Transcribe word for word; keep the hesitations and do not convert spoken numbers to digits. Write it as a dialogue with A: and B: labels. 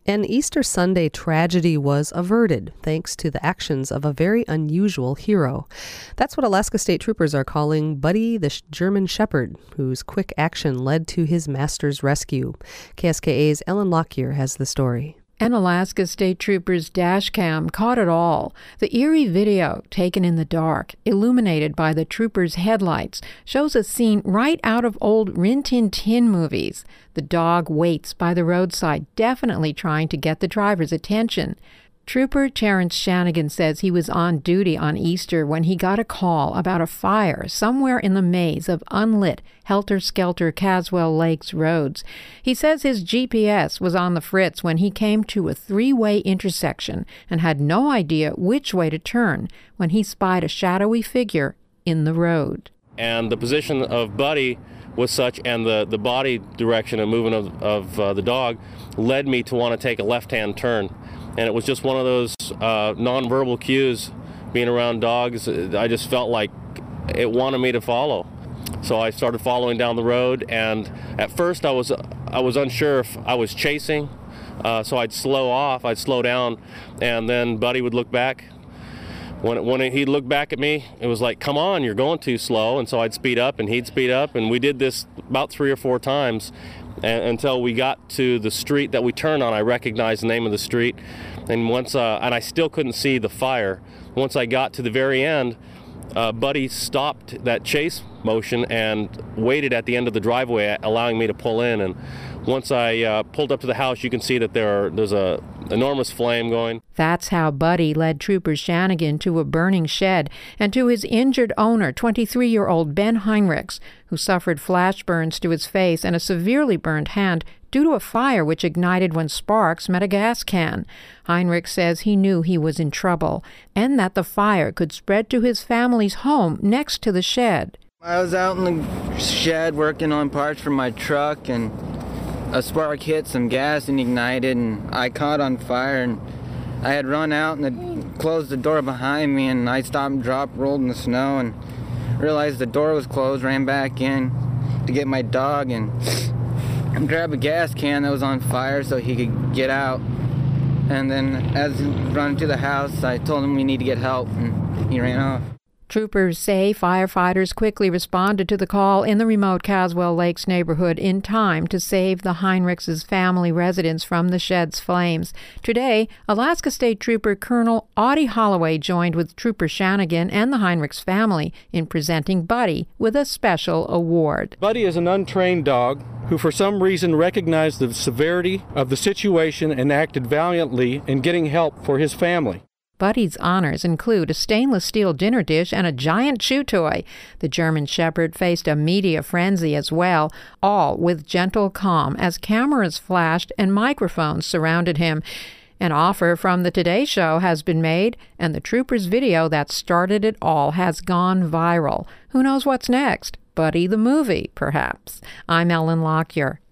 A: An Easter Sunday tragedy was averted thanks to the actions of a very unusual hero. That's what Alaska State Troopers are calling Buddy the German Shepherd, whose quick action led to his master's rescue. K S K A's Ellen Lockyer has the story.
B: An Alaska State Trooper's dash cam caught it all. The eerie video, taken in the dark, illuminated by the trooper's headlights, shows a scene right out of old Rin Tin Tin movies. The dog waits by the roadside, definitely trying to get the driver's attention. Trooper Terrence Shanigan says he was on duty on Easter when he got a call about a fire somewhere in the maze of unlit, helter-skelter Caswell Lakes roads. He says his G P S was on the fritz when he came to a three-way intersection and had no idea which way to turn when he spied a shadowy figure in the road.
C: And the position of Buddy was such, and the, the body direction and movement of, of uh, the dog led me to want to take a left-hand turn. And it was just one of those uh, nonverbal cues, being around dogs. I just felt like it wanted me to follow. So I started following down the road, and at first I was I was unsure if I was chasing, uh, so I'd slow off, I'd slow down, and then Buddy would look back. When, when he'd look back at me, it was like, come on, you're going too slow, and so I'd speed up, and he'd speed up, and we did this about three or four times, and, until we got to the street that we turned on. I recognized the name of the street, and once, uh, and I still couldn't see the fire. Once I got to the very end, uh, Buddy stopped that chase motion and waited at the end of the driveway, allowing me to pull in. And once I uh, pulled up to the house, you can see that there are, there's a enormous flame going.
B: That's how Buddy led Trooper Shanigan to a burning shed and to his injured owner, twenty-three-year-old Ben Heinrichs, who suffered flash burns to his face and a severely burned hand due to a fire which ignited when sparks met a gas can. Heinrich says he knew he was in trouble and that the fire could spread to his family's home next to the shed.
D: I was out in the shed working on parts for my truck, and a spark hit some gas and ignited, and I caught on fire, and I had run out and had closed the door behind me, and I stopped and dropped, rolled in the snow, and realized the door was closed, ran back in to get my dog and grab a gas can that was on fire so he could get out. And then as he ran to the house, I told him we need to get help, and he ran off.
B: Troopers say firefighters quickly responded to the call in the remote Caswell Lakes neighborhood in time to save the Heinrichs' family residence from the shed's flames. Today, Alaska State Trooper Colonel Audie Holloway joined with Trooper Shanigan and the Heinrichs family in presenting Buddy with a special award.
E: Buddy is an untrained dog who for some reason recognized the severity of the situation and acted valiantly in getting help for his family.
B: Buddy's honors include a stainless steel dinner dish and a giant chew toy. The German Shepherd faced a media frenzy as well, all with gentle calm as cameras flashed and microphones surrounded him. An offer from the Today Show has been made, and the Troopers video that started it all has gone viral. Who knows what's next? Buddy the movie, perhaps. I'm Ellen Lockyer.